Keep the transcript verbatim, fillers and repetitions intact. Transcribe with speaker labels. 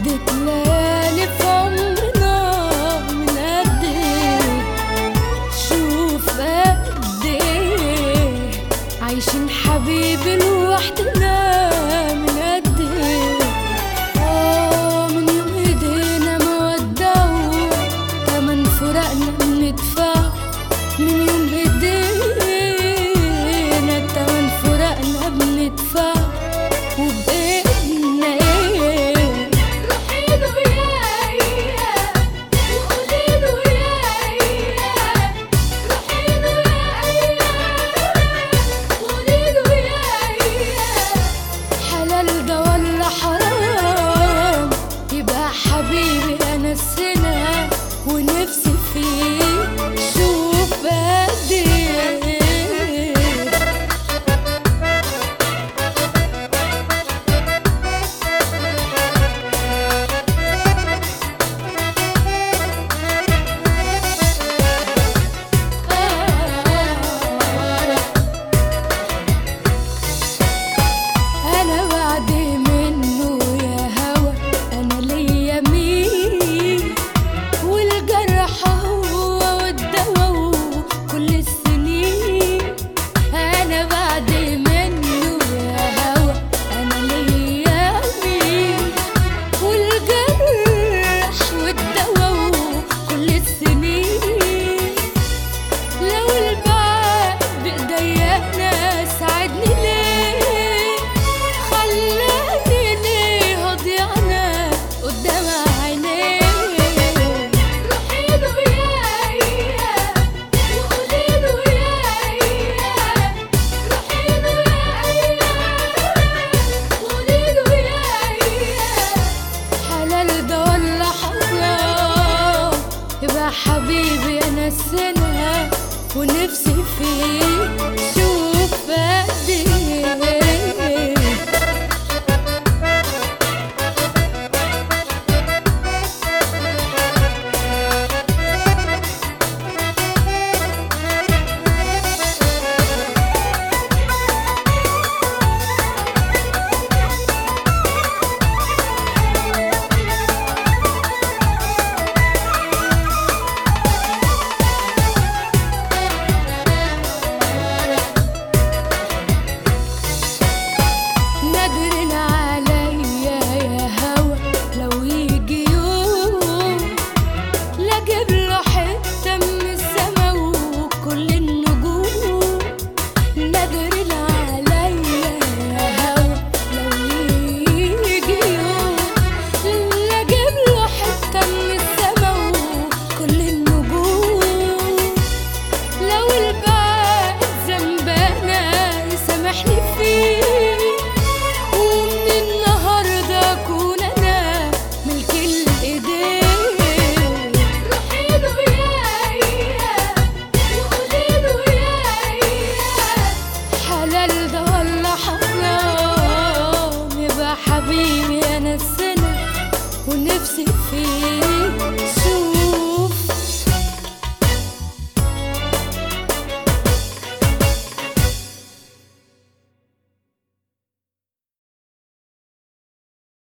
Speaker 1: عدت ليالي في عمرنا من قد ايه، شوف قد ايه عايشين حبيبي لوحدنا من قد ايه. اه من يوم ايدينا ما ودعوا تمن فراقنا بندفع، من يوم ايدينا تمن فراقنا بندفع وبقينا ايه. روحيله يايا وقوليله يايا، روحيله يايا وقوليله يايا، حلال ده ولا حرام يبقى حبيبي انسنا ونفسي فيه، شوف قد ايه. أنا بعد منه يا هوا أنا ليا مين، والجرح هو والدوا وكل السنين. أنا بعد منه يا هوا أنا ليا مين، والجرح والدوا وكل السنين. لو البعد بإيديا أنا ساعدني ليه، خلاني ليه هضيعنا قدام عينيه. روحيله يايا وقوليله يايا، روحيله يايا وقوليله يايا، حلال ده ولا حرام يبقى حبيبي انسنا ونفسي فيه، شوف قد ايه. نادرين عليا يا هوا لو يجي يوم لا اجيب له حته من السما وكل النجوم. نادرين عليا يا هوا لو يجي يوم لا اجيب له حته من السما وكل النجوم. لو البعد ذنبنا يسامحني فيه،